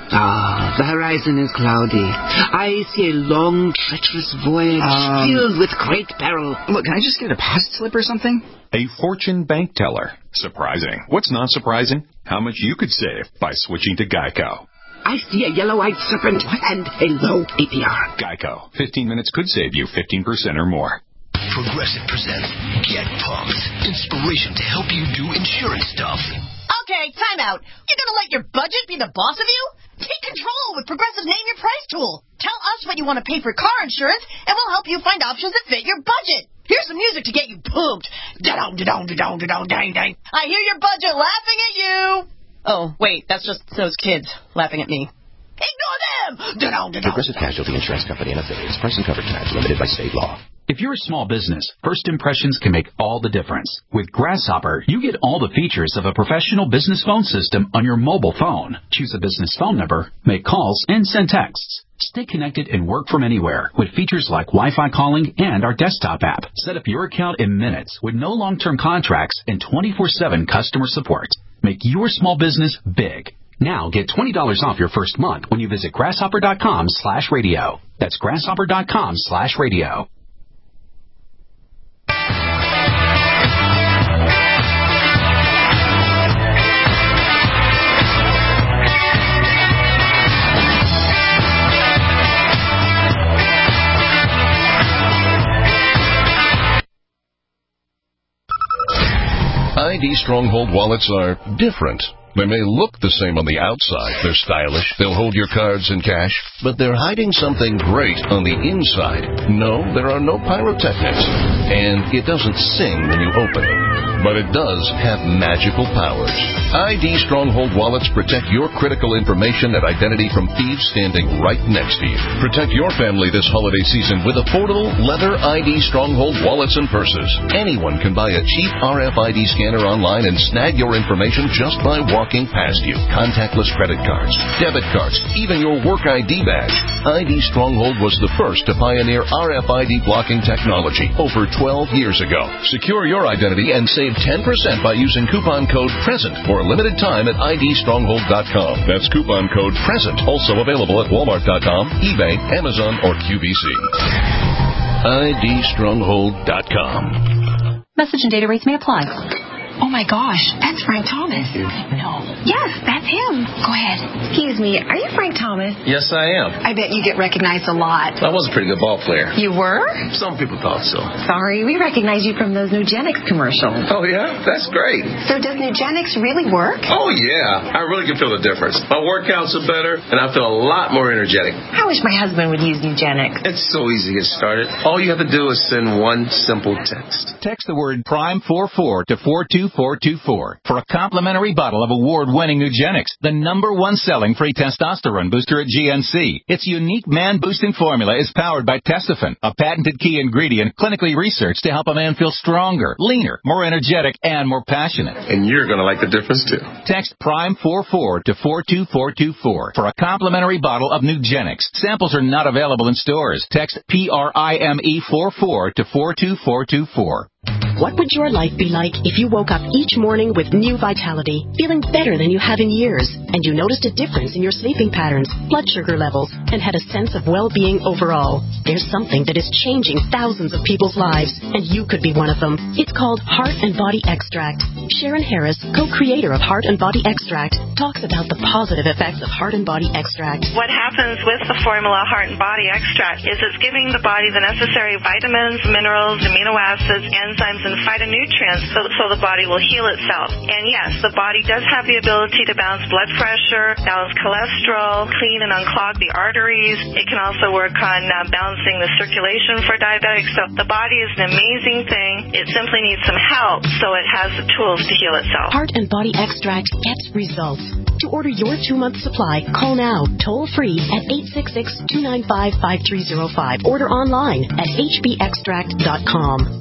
Ah, the horizon is cloudy. I see a long, treacherous voyage Um, filled with great peril. Look, can I just get a deposit slip or something? A Fortune bank teller. Surprising. What's not surprising? How much you could save by switching to Geico. I see a yellow-eyed serpent and a low A P R. Geico. fifteen minutes could save you fifteen percent or more. Progressive presents Get Pumped. Inspiration to help you do insurance stuff. Okay, time out. You're gonna let your budget be the boss of you? Take control with Progressive's Name Your Price tool. Tell us what you want to pay for car insurance, and we'll help you find options that fit your budget. Here's some music to get you pumped. Da-dong, da-dong, da-dong, da-dong, dang, dang. I hear your budget laughing at you. Oh, wait, that's just those kids laughing at me. Ignore them! Da-dong, da-dong. Progressive Casualty Insurance Company and affiliates. Price and coverage match limited by state law. If you're a small business, first impressions can make all the difference. With Grasshopper, you get all the features of a professional business phone system on your mobile phone. Choose a business phone number, make calls, and send texts. Stay connected and work from anywhere with features like Wi-Fi calling and our desktop app. Set up your account in minutes with no long-term contracts and twenty-four seven customer support. Make your small business big. Now get twenty dollars off your first month when you visit grasshopper dot com slash radio. That's grasshopper dot com slash radio. D Stronghold wallets are different. They may look the same on the outside. They're stylish. They'll hold your cards and cash. But they're hiding something great on the inside. No, there are no pyrotechnics. And it doesn't sing when you open it. But it does have magical powers. I D Stronghold wallets protect your critical information and identity from thieves standing right next to you. Protect your family this holiday season with affordable leather I D Stronghold wallets and purses. Anyone can buy a cheap R F I D scanner online and snag your information just by walking past you. Contactless credit cards, debit cards, even your work I D badge. I D Stronghold was the first to pioneer R F I D blocking technology over twelve years ago. Secure your identity and save ten percent by using coupon code PRESENT for a limited time at I D stronghold dot com. That's coupon code PRESENT. Also available at walmart dot com, eBay, Amazon, or Q V C. I D stronghold dot com. Message and data rates may apply. Oh my gosh, that's Frank Thomas. No. Yes, that's him. Go ahead. Excuse me, are you Frank Thomas? Yes, I am. I bet you get recognized a lot. I was a pretty good ball player. You were? Some people thought so. Sorry, we recognize you from those Nugenix commercials. Oh, yeah? That's great. So does Nugenix really work? Oh, yeah. I really can feel the difference. My workouts are better, and I feel a lot more energetic. I wish my husband would use Nugenix. It's so easy to get started. All you have to do is send one simple text. Text the word Prime forty-four to four two four two four for a complimentary bottle of award-winning Nugenix, the number one selling free testosterone booster at G N C. Its unique man-boosting formula is powered by Testofen, a patented key ingredient clinically researched to help a man feel stronger, leaner, more energetic, and more passionate. And you're going to like the difference, too. Text Prime forty-four to four two four two four for a complimentary bottle of Nugenix. Samples are not available in stores. Text P R I M E forty-four to four two four two four. What would your life be like if you woke up each morning with new vitality, feeling better than you have in years, and you noticed a difference in your sleeping patterns, blood sugar levels, and had a sense of well-being overall? There's something that is changing thousands of people's lives, and you could be one of them. It's called Heart and Body Extract. Sharon Harris, co-creator of Heart and Body Extract, talks about the positive effects of Heart and Body Extract. What happens with the formula Heart and Body Extract is it's giving the body the necessary vitamins, minerals, amino acids, enzymes, and phytonutrients so, so the body will heal itself. And yes, the body does have the ability to balance blood pressure, balance cholesterol, clean and unclog the arteries. It can also work on uh, balancing the circulation for diabetics. So the body is an amazing thing. It simply needs some help so it has the tools to heal itself. Heart and Body Extract gets results. To order your two-month supply, call now, toll-free at eight six six, two nine five, five three zero five. Order online at h b extract dot com.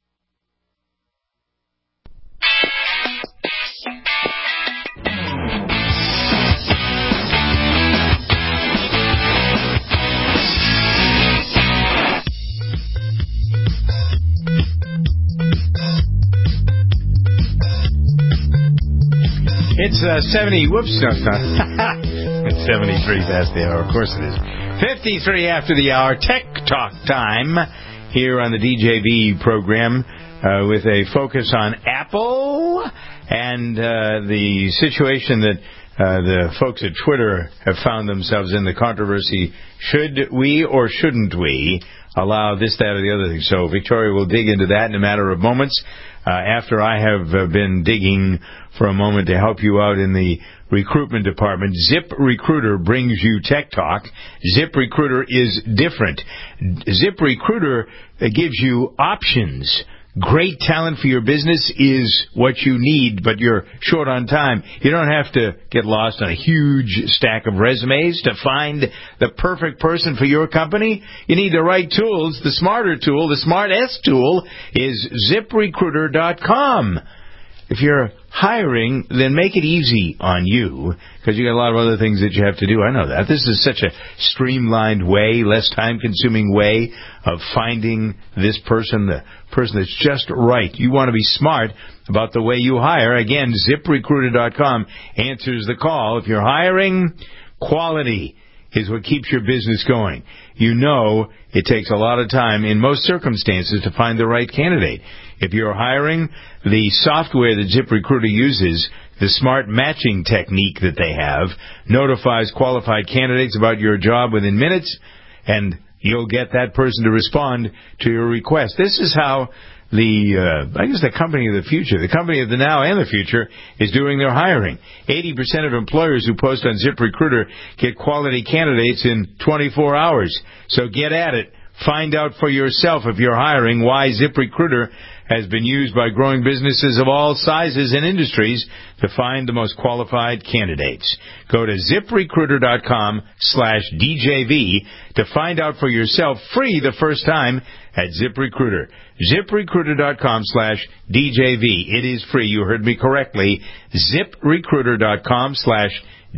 It's uh, seventy. Whoops, no, it's not. It's seventy-three past the hour. Of course it is. fifty-three after the hour. Tech Talk time here on the D J V program uh, with a focus on Apple and uh, the situation that uh, the folks at Twitter have found themselves in, the controversy. Should we or shouldn't we allow this, that, or the other thing? So Victoria will dig into that in a matter of moments. Uh, after I have uh, been digging for a moment to help you out in the recruitment department, ZipRecruiter brings you Tech Talk. ZipRecruiter is different. ZipRecruiter uh, gives you options. Great talent for your business is what you need, but you're short on time. You don't have to get lost on a huge stack of resumes to find the perfect person for your company. You need the right tools. The smarter tool, the Smart S tool, is zip recruiter dot com. If you're hiring, then make it easy on you, because you got a lot of other things that you have to do. I know that. This is such a streamlined way, less time-consuming way of finding this person, the person that's just right. You want to be smart about the way you hire. Again, zip recruiter dot com answers the call. If you're hiring, quality is what keeps your business going. You know it takes a lot of time in most circumstances to find the right candidate. If you're hiring, the software that ZipRecruiter uses, the smart matching technique that they have, notifies qualified candidates about your job within minutes, and you'll get that person to respond to your request. This is how the, uh, I guess the company of the future, the company of the now and the future, is doing their hiring. eighty percent of employers who post on ZipRecruiter get quality candidates in twenty-four hours. So get at it. Find out for yourself if you're hiring why ZipRecruiter has been used by growing businesses of all sizes and industries to find the most qualified candidates. Go to ZipRecruiter.com slash DJV to find out for yourself free the first time at ZipRecruiter. ZipRecruiter.com slash DJV. It is free. You heard me correctly. ZipRecruiter.com slash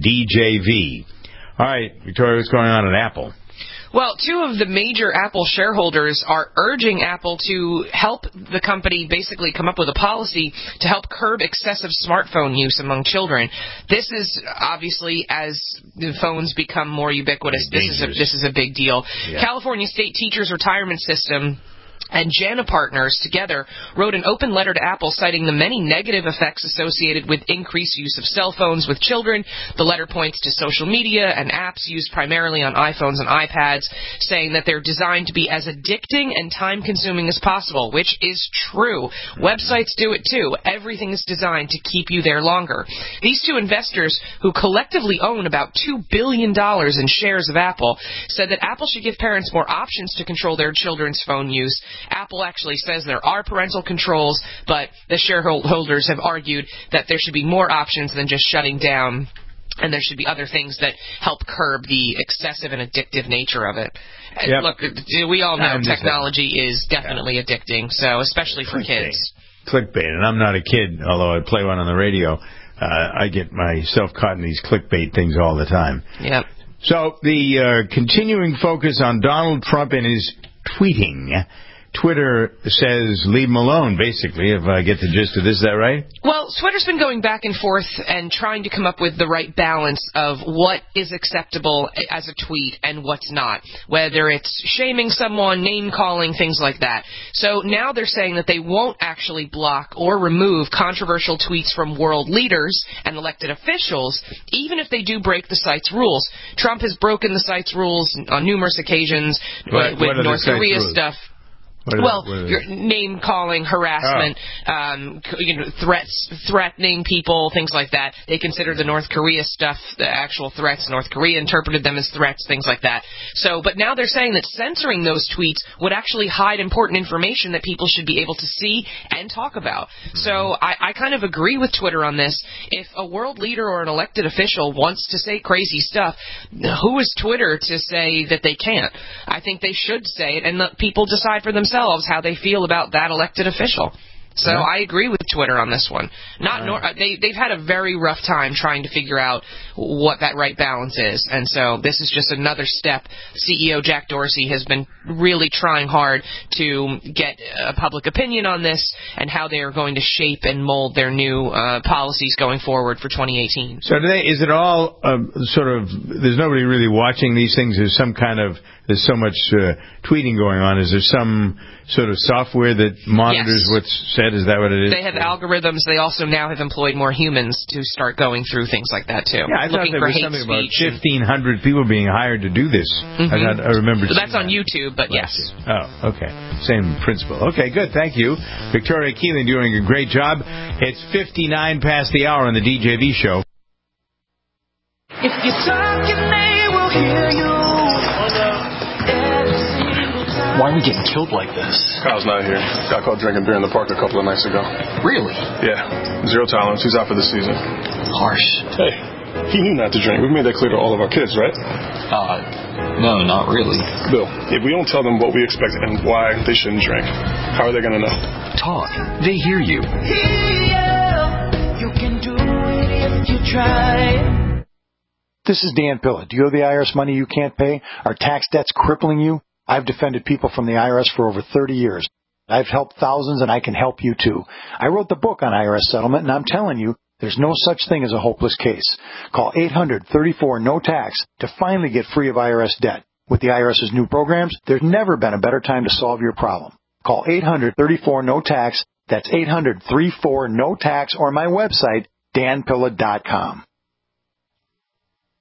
DJV. All right, Victoria, what's going on at Apple? Well, two of the major Apple shareholders are urging Apple to help the company basically come up with a policy to help curb excessive smartphone use among children. This is obviously, as the phones become more ubiquitous, this is, a, this is a big deal. Yeah. California State Teachers Retirement System and JANA Partners together wrote an open letter to Apple citing the many negative effects associated with increased use of cell phones with children. The letter points to social media and apps used primarily on iPhones and iPads, saying that they're designed to be as addicting and time-consuming as possible, which is true. Websites do it too. Everything is designed to keep you there longer. These two investors, who collectively own about two billion dollars in shares of Apple, said that Apple should give parents more options to control their children's phone use. Apple actually says there are parental controls, but the shareholders have argued that there should be more options than just shutting down, and there should be other things that help curb the excessive and addictive nature of it. Yep. Look, we all know technology is definitely yeah. addicting, so especially for Clickbait. kids. Clickbait, and I'm not a kid, although I play one on the radio. Uh, I get myself caught in these clickbait things all the time. Yep. So the uh, continuing focus on Donald Trump and his tweeting. Twitter says leave him alone, basically, if I get the gist of this. Is that right? Well, Twitter's been going back and forth and trying to come up with the right balance of what is acceptable as a tweet and what's not, whether it's shaming someone, name-calling, things like that. So now they're saying that they won't actually block or remove controversial tweets from world leaders and elected officials, even if they do break the site's rules. Trump has broken the site's rules on numerous occasions what, with what North Korea rules? stuff. What well, are, your name calling, harassment, oh. um, you know, threats, threatening people, things like that. They consider the North Korea stuff the actual threats. North Korea interpreted them as threats, things like that. So, but now they're saying that censoring those tweets would actually hide important information that people should be able to see and talk about. Mm-hmm. So I, I kind of agree with Twitter on this. If a world leader or an elected official wants to say crazy stuff, who is Twitter to say that they can't? I think they should say it and let people decide for themselves how they feel about that elected official. So yeah. I agree with Twitter on this one. Not right. nor, they they've had a very rough time trying to figure out what that right balance is, and so this is just another step. C E O Jack Dorsey has been really trying hard to get a public opinion on this and how they are going to shape and mold their new uh, policies going forward for twenty eighteen. So today, is it all um, sort of? There's nobody really watching these things. There's some kind of there's so much uh, tweeting going on. Is there some sort of software that monitors yes. what's said? Is that what it is? They have algorithms. They also now have employed more humans to start going through things like that, too. Yeah, I thought Looking there for was hate something about speech fifteen hundred people being hired to do this. Mm-hmm. I, thought, I remember so that's that. on YouTube, but yes. Oh, okay. Same principle. Okay, good. Thank you. Victoria Keeling doing a great job. It's fifty-nine past the hour on the D J V show. If you're talking, they will hear you. Why are we getting killed like this? Kyle's not here. Got caught drinking beer in the park a couple of nights ago. Really? Yeah. Zero tolerance. He's out for the season. Harsh. Hey, he knew not to drink. We've made that clear to all of our kids, right? Uh, no, not really. Bill, if we don't tell them what we expect and why they shouldn't drink, how are they going to know? Talk. They hear you. Yeah, you can do it if you try. This is Dan Pilla. Do you owe the I R S money you can't pay? Are tax debts crippling you? I've defended people from the I R S for over thirty years. I've helped thousands, and I can help you, too. I wrote the book on I R S settlement, and I'm telling you, there's no such thing as a hopeless case. Call eight hundred thirty-four no tax to finally get free of I R S debt. With the IRS's new programs, there's never been a better time to solve your problem. Call eight hundred thirty-four no tax. That's eight hundred thirty-four no tax, or my website, dan pilla dot com.